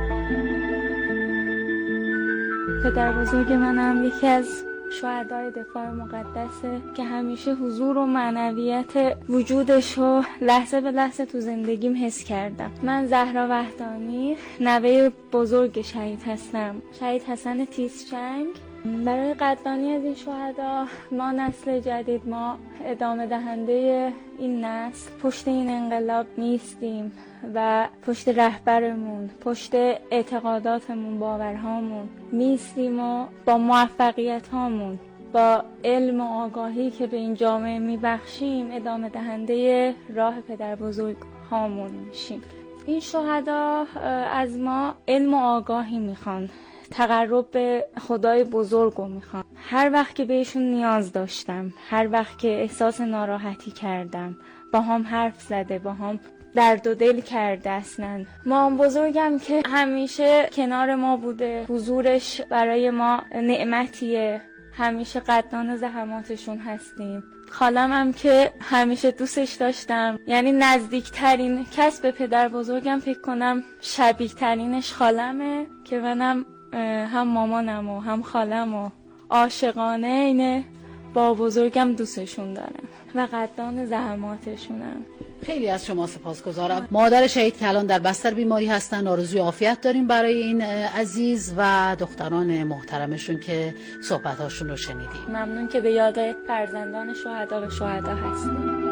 پدر بزرگ منم یکی از شهدای دفاع مقدسه که همیشه حضور و معنویت وجودش رو لحظه به لحظه تو زندگیم حس کردم. من زهرا وحدانی، نوه بزرگ شهید هستم، شهید حسن تیزچنگ. برای قدردانی از این شهدا، ما نسل جدید، ما ادامه دهنده این نسل پشت این انقلاب نیستیم و پشت رهبرمون، پشت اعتقاداتمون، باورهامون میستیم و با موفقیت هامون، با علم و آگاهی که به این جامعه میبخشیم ادامه دهنده راه پدر بزرگ هامون میشیم. این شهدا از ما علم و آگاهی میخوان، تقرب به خدای بزرگ رو میخوام. هر وقت که بهشون نیاز داشتم، هر وقت که احساس ناراحتی کردم، با هم حرف زده، با هم درد و دل کرده. اصلا مام بزرگم که همیشه کنار ما بوده، حضورش برای ما نعمتیه، همیشه قدردان زحماتشون هستیم. خالم هم که همیشه دوستش داشتم، یعنی نزدیکترین کس به پدر بزرگم فکر کنم شبیه ترینش خالمه که منم هم مامانم و هم خالم و عاشقانه اینه با بزرگم دوستشون دارم و قدردان زحماتشونم. خیلی از شما سپاسگزارم. مادر شهید که الان در بستر بیماری هستن، آرزوی عافیت داریم برای این عزیز و دختران محترمشون که صحبتاشون رو شنیدیم. ممنون که به یاد فرزندان شهدا و شهدا هستیم.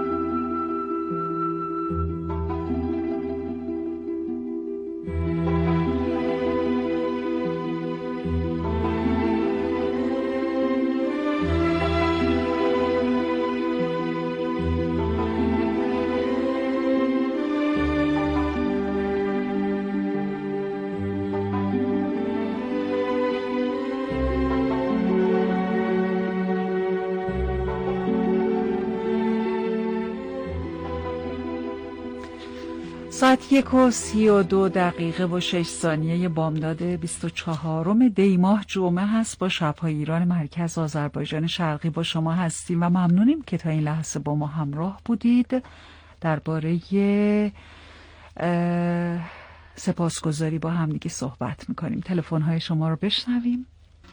ساعت 1:32 بامداد 24 دی ماه جمعه هست. با شب‌های ایران مرکز آذربایجان شرقی با شما هستیم و ممنونیم که تا این لحظه با ما همراه بودید. درباره سپاسگزاری با هم دیگه صحبت میکنیم. تلفن‌های شما رو بشنویم.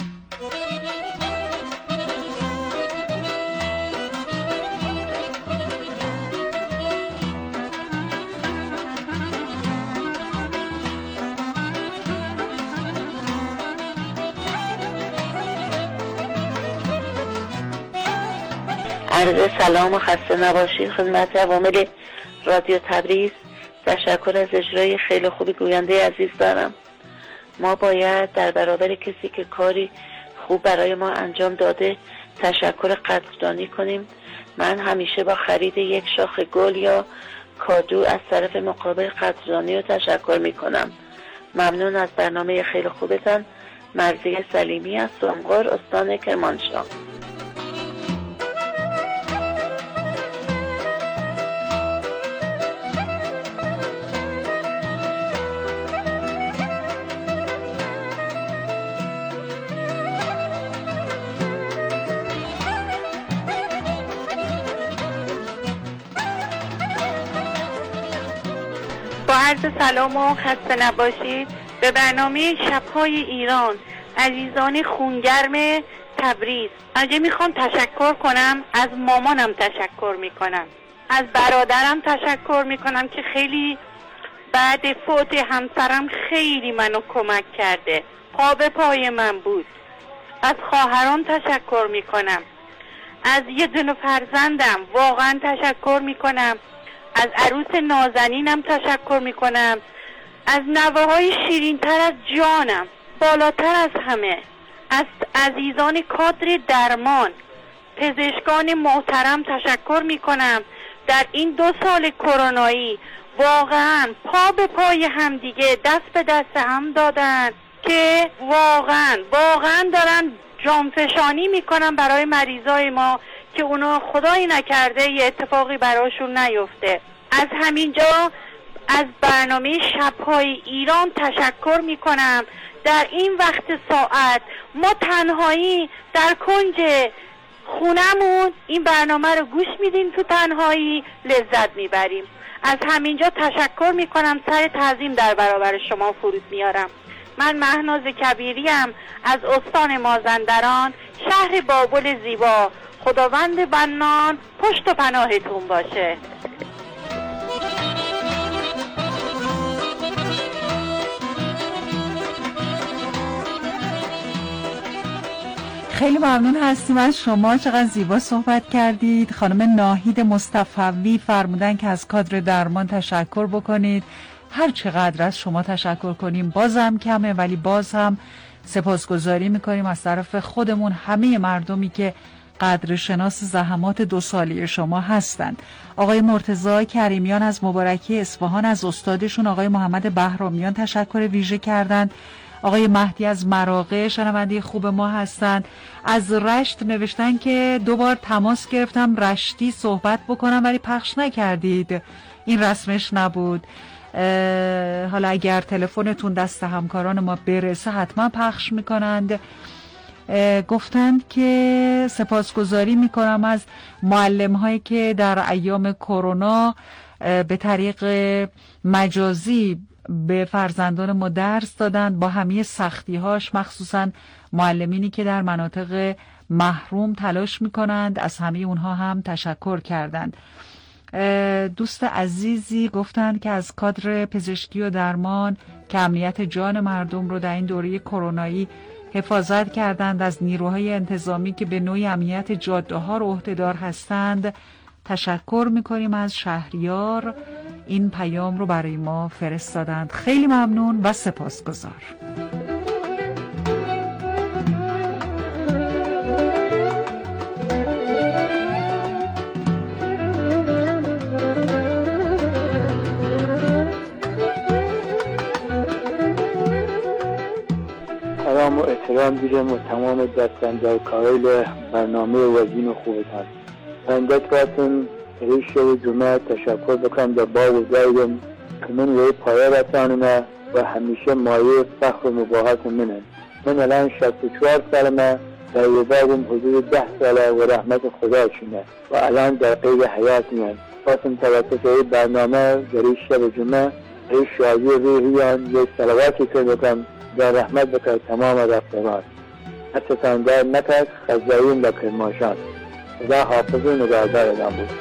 عرض سلام و خسته نباشید خدمت عوامل رادیو تبریز. تشکر از اجرای خیلی خوبی گوینده عزیز دارم. ما باید در برابر کسی که کاری خوب برای ما انجام داده تشکر قدردانی کنیم. من همیشه با خرید یک شاخ گل یا کادو از طرف مقابل قدردانی و تشکر می کنم. ممنون از برنامه خیلی خوبتان. مرضیه سلیمی از سومقار، استان کرمانشاه. با عرض سلام و خسته نباشید به برنامه شب‌های ایران. عزیزان خونگرم تبریز، اگه میخوام تشکر کنم، از مامانم تشکر میکنم، از برادرم تشکر میکنم که خیلی بعد فوت همسرم خیلی منو کمک کرده، پا به پای من بود. از خواهران تشکر میکنم، از یه دونه فرزندم واقعا تشکر میکنم، از عروس نازنینم تشکر میکنم، از نوه‌های شیرین‌تر از جانم، بالاتر از همه از عزیزان کادر درمان، پزشکان محترم تشکر میکنم. در این 2 سال کرونایی واقعا پا به پای هم دیگه، دست به دست هم دادن که واقعا دارن جانفشانی میکنن برای مریضای ما که اونا خدایی نکرده یه اتفاقی براشون نیفته. از همینجا از برنامه شب‌های ایران تشکر میکنم. در این وقت ساعت ما تنهایی در کنج خونمون این برنامه رو گوش میدیم، تو تنهایی لذت میبریم. از همینجا تشکر میکنم، سر تعظیم در برابر شما فرود میارم. من مهناز کبیریم از استان مازندران، شهر بابل زیبا. خداوند بنان پشت و پناهتون باشه. خیلی ممنون هستیم از شما، چقدر زیبا صحبت کردید. خانم ناهید مصطفوی فرمودن که از کادر درمان تشکر بکنید. هر چقدر از شما تشکر کنیم بازم کمه، ولی باز هم سپاسگزاری میکنیم از طرف خودمون، همه مردمی که قدر شناس زحمات 2 ساله شما هستند. آقای مرتضی کریمیان از مبارکی اصفهان از استادشون آقای محمد بهرامیان تشکر ویژه کردند. آقای مهدی از مراغه شنونده خوب ما هستند. از رشت نوشتن که 2 بار تماس گرفتم رشتی صحبت بکنم ولی پخش نکردید، این رسمش نبود. حالا اگر تلفنتون دست همکاران ما برسه حتما پخش میکنند. گفتند که سپاسگزاری میکنم از معلم هایی که در ایام کرونا به طریق مجازی به فرزندان ما درس دادند با همه سختی هاش، مخصوصا معلمینی که در مناطق محروم تلاش میکنند، از همه اونها هم تشکر کردند. دوست عزیزی گفتند که از کادر پزشکی و درمان که امنیت جان مردم رو در این دوره کرونایی حفاظت کردند، از نیروهای انتظامی که به نوعی امنیت جاده ها رو عهدهدار هستند تشکر میکنیم. از شهریار این پیام رو برای ما فرستادند. خیلی ممنون و سپاسگزار. سلام و احترام دیدم و تمام دستاندرکارای برنامه وزین خوبتان. بنده خواستم ریش و جمعه تشکر بکنم در با وزایدم که من روی پایه رسانمه و همیشه مایه فخر و مباحث منه. من الان 64 سالمه، در یزدم حدود 10 ساله و رحمت خدا شونه و الان در قید حیات میان. خواستم توسط این برنامه در این شب جمعه ریش شادی روحیان یک صلواتی که بکنم در رحمت بکر تمام رفتگان. حتی تندر نکرد خزایین بکر ماشان. خدا حافظ و نگهدار ادام بود.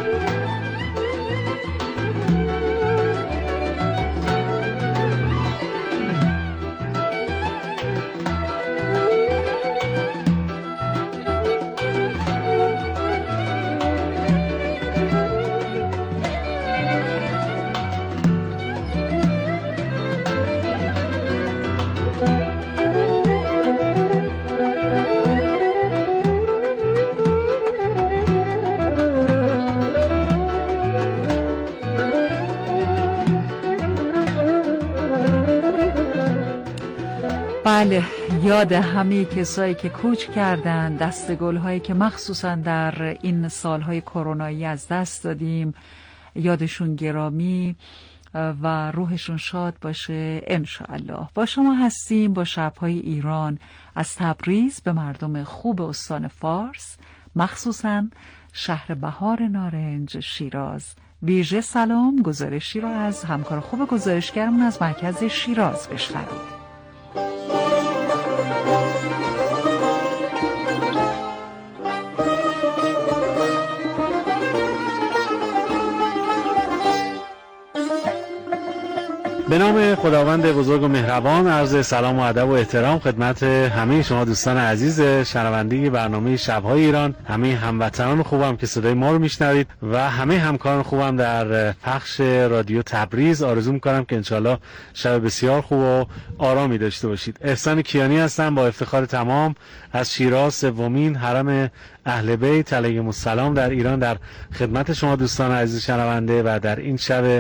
بله، یاد همه کسایی که کوچ کردن، دستگل هایی که مخصوصا در این سالهای کرونایی از دست دادیم، یادشون گرامی و روحشون شاد باشه انشاءالله. با شما هستیم با شبهای ایران از تبریز به مردم خوب استان فارس، مخصوصا شهر بهار نارنج شیراز. ویژه سلام گزارشی را از همکار خوب گزارشگرمون از مرکز شیراز بشنوید. به نام خداوند بزرگ و مهربان، عرض سلام و ادب و احترام خدمت همه شما دوستان عزیز شنونده برنامه شب‌های ایران، همه هموطنان خوبم که صدای ما رو میشنوید و همه همکاران خوبم در پخش رادیو تبریز. آرزو میکنم که انشالله شب بسیار خوب و آرامی داشته باشید. احسان کیانی هستم با افتخار تمام از شیراز، سومین حرم اهل بیت علیهم السلام در ایران، در خدمت شما دوستان عزیز شنونده و در این شب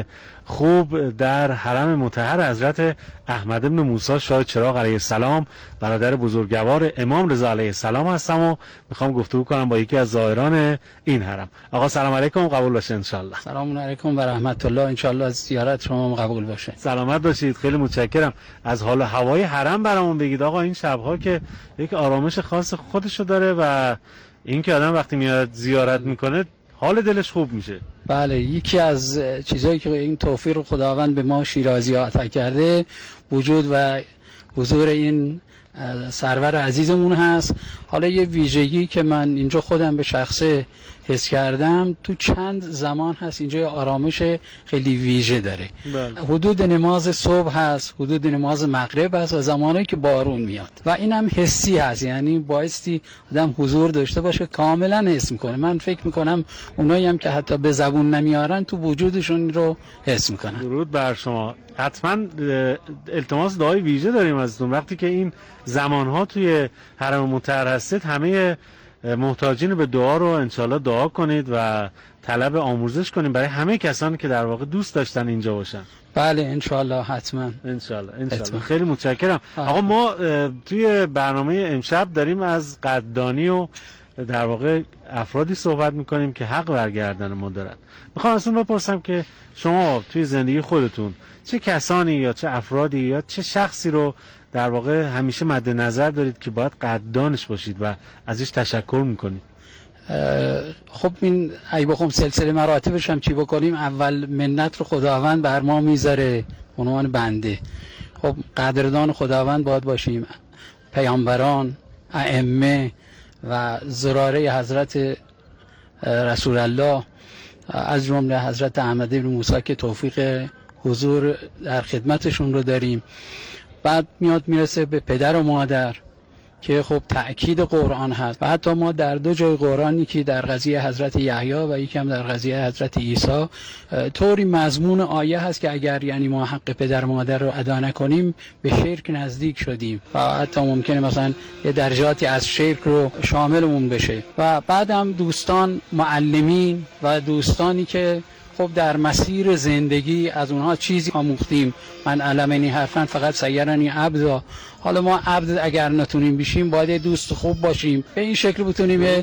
خوب در حرم مطهر حضرت احمد بن موسی شاه چراغ علیه السلام برادر بزرگوار امام رضا علیه السلام هستم و میخوام گفتگو کنم با یکی از زائران این حرم. آقا سلام علیکم، قبول باشه انشالله. سلام علیکم و رحمت الله، انشالله از زیارت شما قبول باشه. سلامت باشید، خیلی متشکرم. از حال هوای حرم برامون بگید آقا. این شبها که یک آرامش خاص خودشو داره و این که آدم وقتی میاد زیارت میکنه حال دلش خوب میشه. بله، یکی از چیزایی که این توفیق خداوند به ما شیرازی‌ها عطا کرده وجود و حضور این سرور عزیزمون هست. حالا یه ویژگی که من اینجا خودم به شخصه حس کردم، تو چند زمان هست اینجا آرامش خیلی ویژه داره. حدود نماز صبح هست، حدود نماز مغرب هست و زمانی که بارون میاد و اینم حسی هست، یعنی بایستی آدم حضور داشته باشه، کاملا حس میکنه. من فکر میکنم اونایی هم که حتی به زبون نمیارن تو وجودشون رو حس میکنن. درود بر شما. حتما التماس دعای ویژه داریم ازتون. وقتی که این زمانها توی حرم مطهر هستید، همه محتاجین به دعا رو انشالله دعا کنید و طلب آموزش کنید برای همه کسانی که در واقع دوست داشتن اینجا باشن. بله انشالله، حتما انشالله. خیلی متشکرم. آقا ما توی برنامه امشب داریم از قدردانی و در واقع افرادی صحبت میکنیم که حق برگردن ما دارن. میخوام ازتون بپرسم که شما توی زندگی خودتون چه کسانی یا چه افرادی یا چه شخصی رو در واقع همیشه مد نظر دارید که باید قدردانش باشید و ازش تشکر میکنید؟ خب این ای بخوام سلسله مراتبش هم چی بکنیم، اول منت رو خداوند بر ما میذاره عنوان بنده. خب قدردان خداوند باید باشیم، پیامبران، ائمه و زراره حضرت رسول الله از جمله حضرت احمد بن موسی که توفیق حضور در خدمتشون رو داریم. بعد میرسه به پدر و مادر که خب تأکید قرآن هست و حتی ما در دو جای قرآنی که در قضیه حضرت یحیی و یکم در قضیه حضرت عیسی طوری مضمون آیه هست که اگر یعنی ما حق پدر و مادر رو ادا نکنیم به شرک نزدیک شدیم و حتی ممکنه مثلا یه درجاتی از شرک رو شاملمون بشه. و بعدم دوستان، معلمین و دوستانی که خب در مسیر زندگی از اونها چیزی آموختیم. من علمنی حرفن فقط سیرنی عبدا. حالا ما عبد اگر نتونیم بشیم باید دوست خوب باشیم، به این شکل بتونیم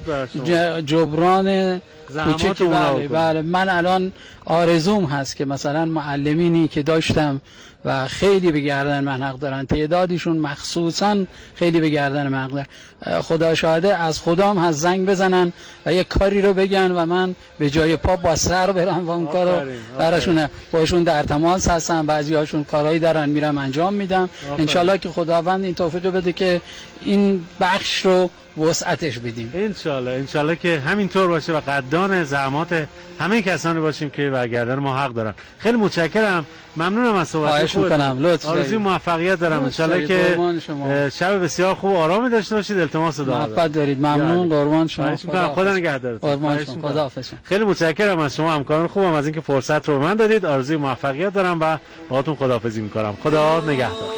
جبران کوچکی. بله من الان آرزوم هست که مثلا معلمینی که داشتم و خیلی به گردن من حق دارن، تعدادشون مخصوصا خیلی به گردن من حق دارن، خدا شاهده از خدام هست زنگ بزنن و یک کاری رو بگن و من به جای پا با سر برم و اون کارو براشون باشون در تماس هستم. بعضی هاشون کارهایی دارن میرم انجام میدم. انشالله که خداوند این توفیق بده که این بخش رو وسعتش بدیم. انشالله که همینطور باشه و قدردان زحمات همه کسانی باشیم که برگردن ما حق دارن. خیلی متشکرم، ممنونم از صحبت خودتون. آرزوی موفقیت دارم. انشالله که شب بسیار خوب و آرامی داشته باشید. التماس دعا دارید. ممنون، قربان شما. خدا نگهدارتون. خیلی متشکرم از شما، همکاران خوبم، از اینکه فرصت رو به من دادید. آرزوی موفقیت دارم و باهاتون خداحافظی می‌کنم. خدا نگهدار.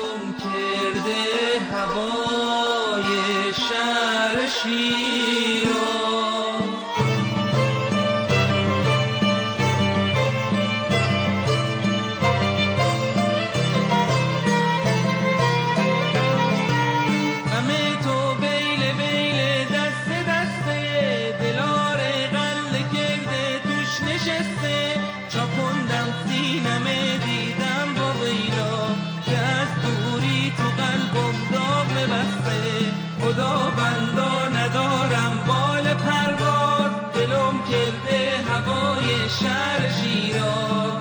شهر شیراز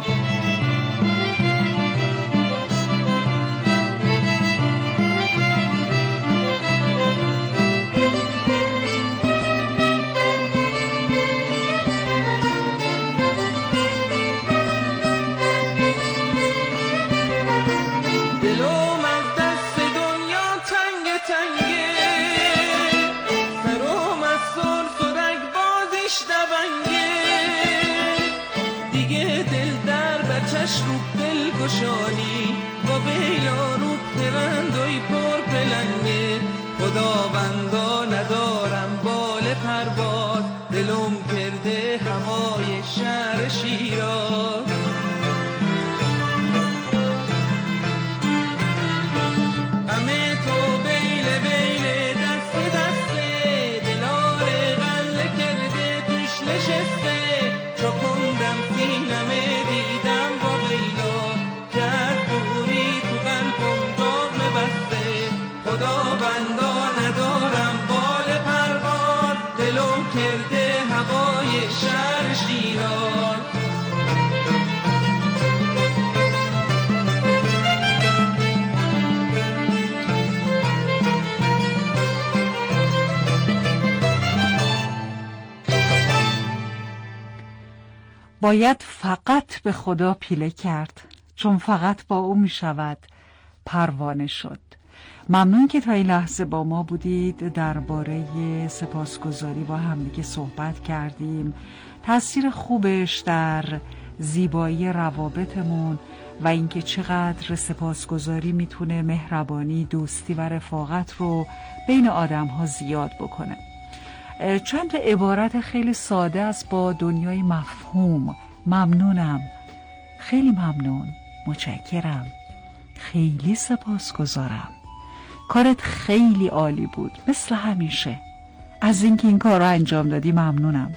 دلم از دست دنیا تنگ تنگه، سرم از سلف و رگ بازیش دبنگه، رو دل گشانی با بیلانو پرندوی پر پلنگه. خداوندا ندارم بال پرواز، دلم کرده هوای شهر شیراز. خداوندا ندارم بال پروان، دلم کرده هوای شهر شیران. باید فقط به خدا پیله کرد، چون فقط با او می شود پروانه شد. ممنون که تا این لحظه با ما بودید. درباره سپاسگزاری با همدیگه صحبت کردیم، تأثیر خوبش در زیبایی روابطمون و اینکه چقدر سپاسگزاری میتونه مهربانی، دوستی و رفاقت رو بین آدم‌ها زیاد بکنه. چند تا عبارت خیلی ساده است با دنیای مفهوم. ممنونم، خیلی ممنون، متشکرم، خیلی سپاسگزارم، کارت خیلی عالی بود، مثل همیشه، از اینکه این کار رو انجام دادی ممنونم،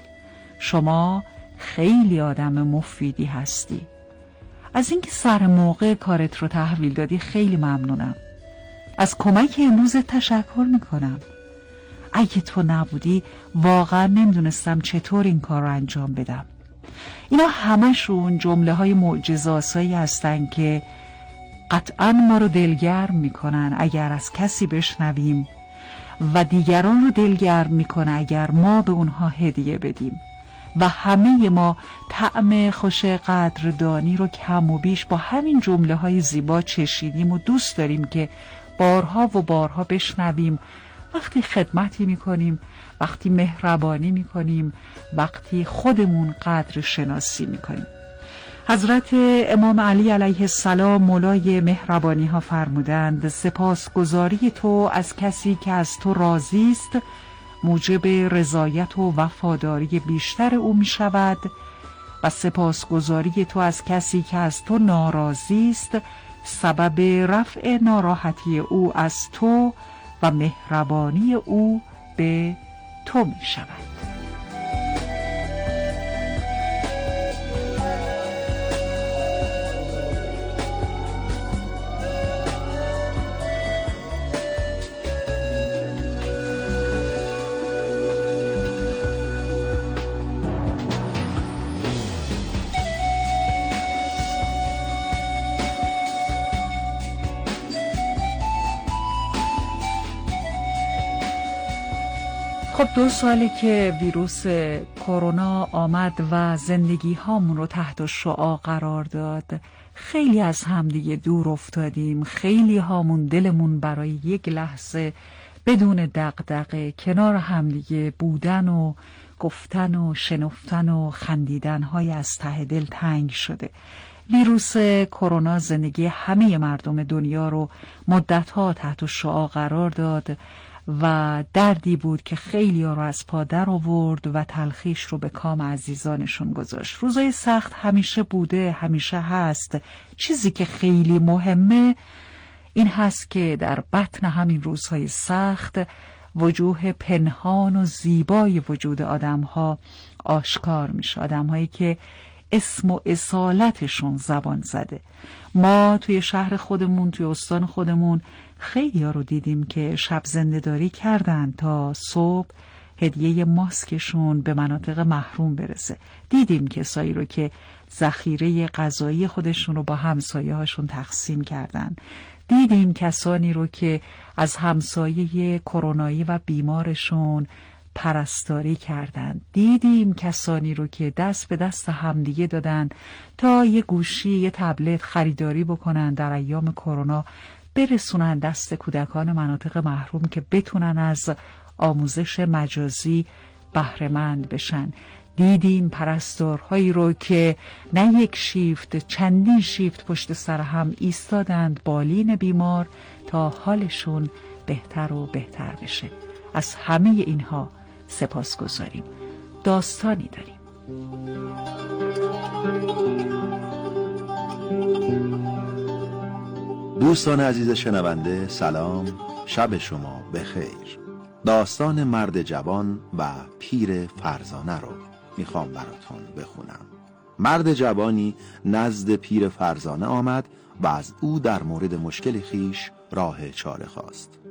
شما خیلی آدم مفیدی هستی، از اینکه سر موقع کارت رو تحویل دادی خیلی ممنونم، از کمک امروزت تشکر میکنم، اگه تو نبودی واقعا نمیدونستم چطور این کار رو انجام بدم. اینا همشون جمله های معجزه‌آسایی هستن که قطعا ما رو دلگرم میکنن اگر از کسی بشنویم و دیگران رو دلگرم میکنه اگر ما به اونها هدیه بدیم. و همه ما طعم خوش قدردانی رو کم و بیش با همین جمله های زیبا چشیدیم و دوست داریم که بارها و بارها بشنویم. وقتی خدمتی میکنیم، وقتی مهربانی میکنیم، وقتی خودمون قدر شناسی میکنیم. حضرت امام علی علیه السلام مولای مهربانی ها فرمودند سپاسگزاری تو از کسی که از تو راضی است موجب رضایت و وفاداری بیشتر او می شود و سپاسگزاری تو از کسی که از تو ناراضی است سبب رفع ناراحتی او از تو و مهربانی او به تو می شود. خب 2 ساله که ویروس کرونا آمد و زندگی هامون رو تحت شعاع قرار داد. خیلی از همدیگه دور افتادیم، خیلی هامون دلمون برای یک لحظه بدون دغدغه کنار همدیگه بودن و گفتن و شنفتن و خندیدن های از ته دل تنگ شده. ویروس کرونا زندگی همه مردم دنیا رو مدت‌ها تحت شعاع قرار داد و دردی بود که خیلی ها رو از پا در آورد و تلخیش رو به کام عزیزانشون گذاشت. روزای سخت همیشه بوده، همیشه هست. چیزی که خیلی مهمه این هست که در بطن همین روزهای سخت وجوه پنهان و زیبای وجود آدم‌ها آشکار میشه. آدم‌هایی که اسم و اصالتشون زبان زده. ما توی شهر خودمون، توی استان خودمون خیلی ها رو دیدیم که شب زنده‌داری کردن تا صبح هدیه ماسکشون به مناطق محروم برسه. دیدیم کسایی رو که ذخیره غذایی خودشون رو با همسایه هاشون تقسیم کردن. دیدیم کسانی رو که از همسایه کرونایی و بیمارشون پرستاری کردند. دیدیم کسانی رو که دست به دست همدیگه دادن تا یه گوشی، یه تبلت خریداری بکنن در ایام کرونا برسونن دست کودکان مناطق محروم که بتونن از آموزش مجازی بهره مند بشن. دیدیم پرستارهایی رو که نه یک شیفت، چندین شیفت پشت سر هم ایستادند بالین بیمار تا حالشون بهتر و بهتر بشه. از همه اینها سپاسگزاریم. داستانی داریم. دوستان عزیز شنونده سلام، شب شما بخیر. داستان مرد جوان و پیر فرزانه رو میخوام براتون بخونم. مرد جوانی نزد پیر فرزانه آمد و از او در مورد مشکل خیش راه چاره خواست.